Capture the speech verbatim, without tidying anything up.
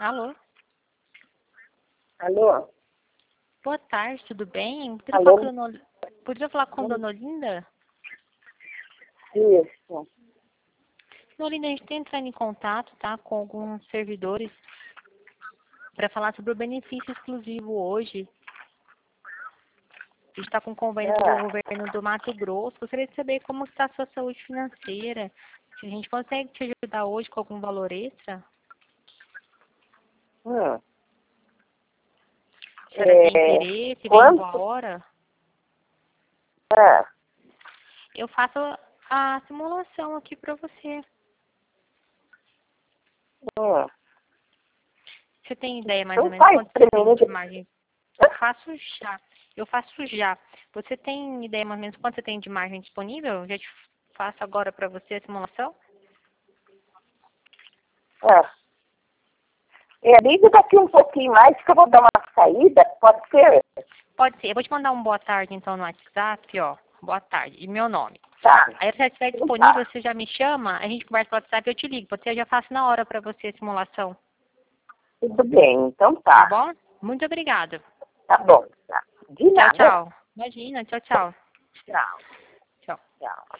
Alô? Alô? Boa tarde, tudo bem? Poderia Alô? falar com, Dona... Poderia falar com Dona Olinda? Isso. Dona Olinda, a gente está entrando em contato, tá, com alguns servidores para falar sobre o benefício exclusivo hoje. A gente está com um convênio com o É. governo do Mato Grosso. Gostaria de saber como está a sua saúde financeira. Se a gente consegue te ajudar hoje com algum valor extra? Hum. A senhora tem É, interesse? Vem quanto? boa hora? É. Eu faço a simulação aqui para você. Hum. Você tem ideia mais ou Então menos faz quanto pra você tem mim. de margem? Eu faço já. Eu faço já. Você tem ideia mais ou menos quanto você tem de margem disponível? Eu já te faço agora para você a simulação? É. É, liga daqui um pouquinho mais que eu vou dar uma saída, pode ser? Pode ser. Eu vou te mandar um boa tarde então no WhatsApp, ó. Boa tarde. E meu nome. Tá. Aí se você estiver Então disponível, tá. você já me chama, a gente conversa no WhatsApp e eu te ligo. Pode ser, eu já faço na hora para você a simulação. Tudo bem, então Tá tá. bom? Muito obrigada. Tá bom. Tá. De Tchau, nada. tchau. Imagina. Tchau, tchau. Tchau. Tchau. Tchau.